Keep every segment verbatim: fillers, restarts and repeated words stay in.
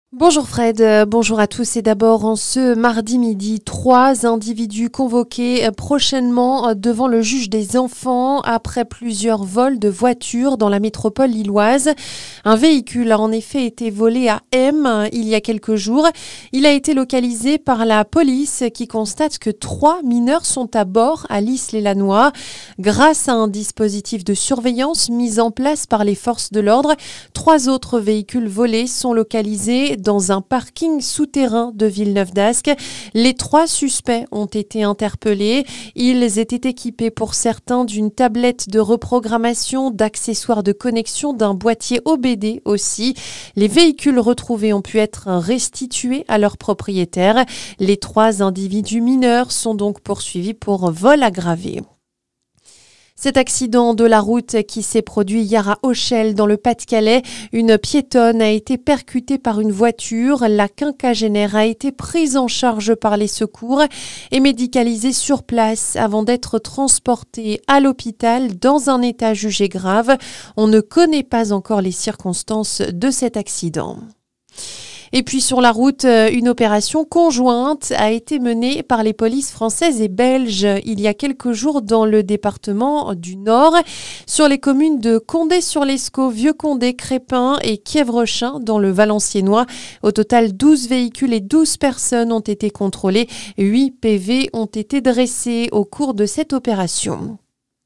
Bonjour Fred, euh, bonjour à tous et d'abord en ce mardi midi, trois individus convoqués euh, prochainement euh, devant le juge des enfants après plusieurs vols de voitures dans la métropole lilloise. Un véhicule a en effet été volé à M euh, il y a quelques jours. Il a été localisé par la police qui constate que trois mineurs sont à bord à Lys-les-Lannoy. Grâce à un dispositif de surveillance mis en place par les forces de l'ordre, trois autres véhicules volés sont localisés dans un parking souterrain de Villeneuve-d'Ascq. Les trois suspects ont été interpellés. Ils étaient équipés pour certains d'une tablette de reprogrammation, d'accessoires de connexion, d'un boîtier O B D aussi. Les véhicules retrouvés ont pu être restitués à leurs propriétaires. Les trois individus mineurs sont donc poursuivis pour vol aggravé. Cet accident de la route qui s'est produit hier à Auchel dans le Pas-de-Calais, une piétonne a été percutée par une voiture. La quinquagénaire a été prise en charge par les secours et médicalisée sur place avant d'être transportée à l'hôpital dans un état jugé grave. On ne connaît pas encore les circonstances de cet accident. Et puis sur la route, une opération conjointe a été menée par les polices françaises et belges il y a quelques jours dans le département du Nord, sur les communes de Condé-sur-l'Escaut, Vieux-Condé, Crépin et Kievrechin dans le Valenciennois. Au total, douze véhicules et douze personnes ont été contrôlées. huit P V ont été dressés au cours de cette opération.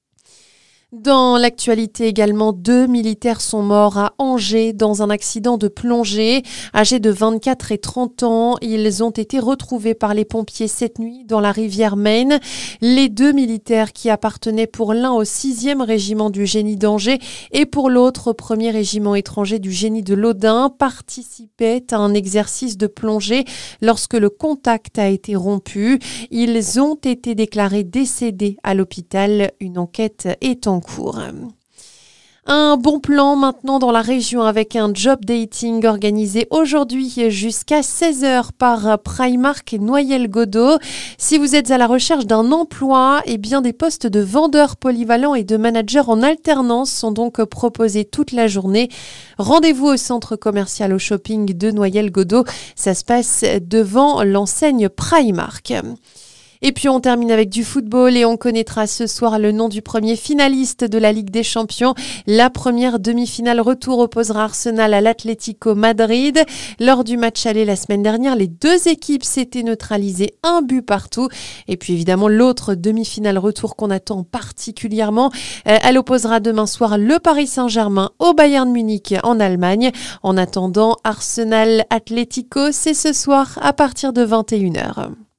Dans l'actualité également, deux militaires sont morts à Angers dans un accident de plongée. Âgés de vingt-quatre et trente ans, ils ont été retrouvés par les pompiers cette nuit dans la rivière Maine. Les deux militaires qui appartenaient pour l'un au sixième régiment du génie d'Angers et pour l'autre au premier régiment étranger du génie de l'Audin participaient à un exercice de plongée lorsque le contact a été rompu. Ils ont été déclarés décédés à l'hôpital. Une enquête est en cours. Un bon plan maintenant dans la région avec un job dating organisé aujourd'hui jusqu'à seize heures par Primark et Noyelles-Godault. Si vous êtes à la recherche d'un emploi, eh bien des postes de vendeurs polyvalents et de managers en alternance sont donc proposés toute la journée. Rendez-vous au centre commercial au shopping de Noyelles-Godault. Ça se passe devant l'enseigne Primark. Et puis on termine avec du football et on connaîtra ce soir le nom du premier finaliste de la Ligue des Champions. La première demi-finale retour opposera Arsenal à l'Atlético Madrid. Lors du match aller la semaine dernière, les deux équipes s'étaient neutralisées un but partout. Et puis évidemment l'autre demi-finale retour qu'on attend particulièrement, euh, elle opposera demain soir le Paris Saint-Germain au Bayern Munich en Allemagne. En attendant, Arsenal Atlético, c'est ce soir à partir de vingt et une heures.